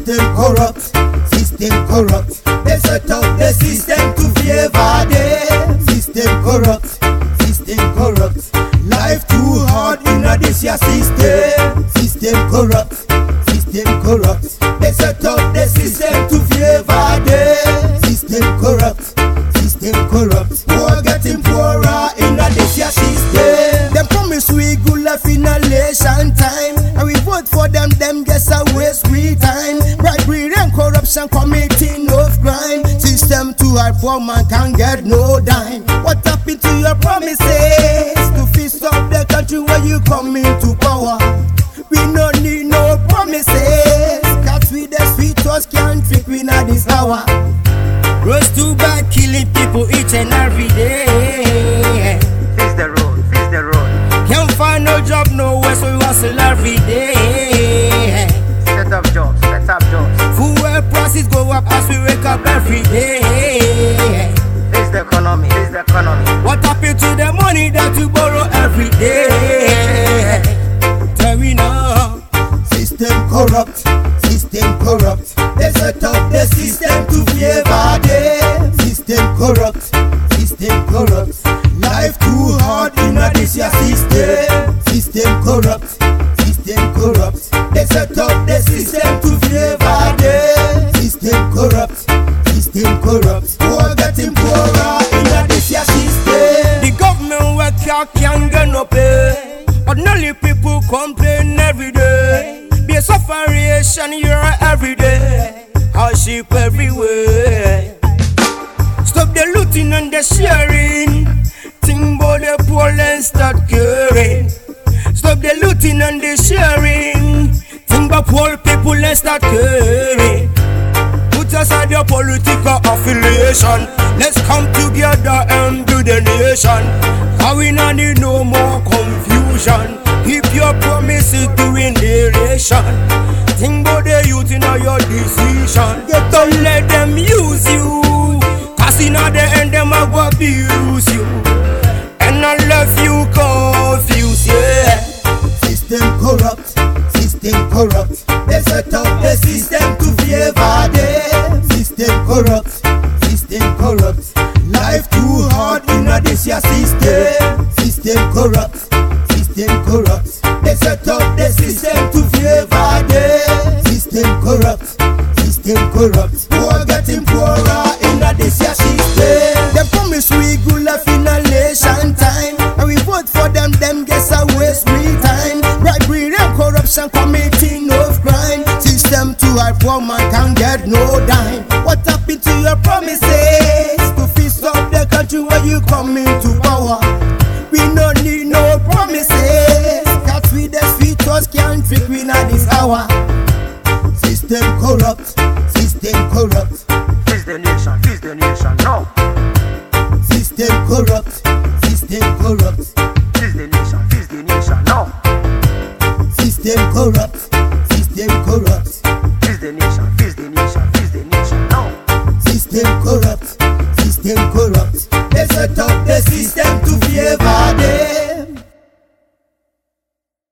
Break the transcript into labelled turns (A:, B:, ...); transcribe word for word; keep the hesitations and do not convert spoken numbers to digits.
A: System corrupt, system corrupt. They set up the system to favor them. System corrupt, system corrupt. Life too hard in a this year system. System corrupt, system corrupt. They set up the system to favor them. System corrupt, system corrupt. Poor getting poorer in a this year system. Them promise we good life in a election time, and we vote for them. Them guess a waste we time. Bribery and corruption committing of crime. System too hard for man can get no dime. What happened to your promises to fix up the country when you come into power? We no need no promises. Cats with the sweet us can't trick we not this hour. Rose too bad, killing people each and every day.
B: Fix the road, fix the road.
A: Can't find no job nowhere, so we hustle every day.
B: Set up jobs, set up jobs.
A: Fuel prices go up as we wake up every day.
B: Fix the economy, fix the economy.
A: What happened to the money that we borrow every day? Tell me now. System corrupt, system corrupt. They set up the system to favor them. System corrupt, system corrupt. Life too hard in a this year system. System corrupt, system corrupt. They set up the system to favor them. System corrupt, system corrupt. Poor getting poorer in a this year system. The government work out can't get no pay. Ordinary people complain every day. Be a sufferation here every day. Hardship everywhere. Stop the looting and the sharing. Think about the poor and start caring. Stop the looting and the sharing. Think about poor people and start caring. Put aside your political affiliation. Let's come together and build a nation. Cause we not need no more confusion. Keep your promises during the election. Think about the youth in your decision. Don't let them use you. Cause in the end them a go abuse you. And I love you confused, yeah. System corrupt, system corrupt. They set up the system to favor them. System corrupt, system corrupt. Life too hard in a this year system. System corrupt, system corrupt. They set up the system to favor them. System corrupt, system corrupt. Poor getting poorer in a this year system. They promise we good life in a election time, and we vote for them. Them guess a waste we time. Bribery and corruption committing of crime. System too hard for man can get no dime. What happened to your promises to fix up the country when you come into power? We no need no promises. Cats with the sweet us can't trick we not this hour. System corrupt, system corrupt.
B: Fix the nation, fix the nation, no.
A: System corrupt, system corrupt.
B: Fix the nation, fix the nation, no.
A: System corrupt, system corrupt.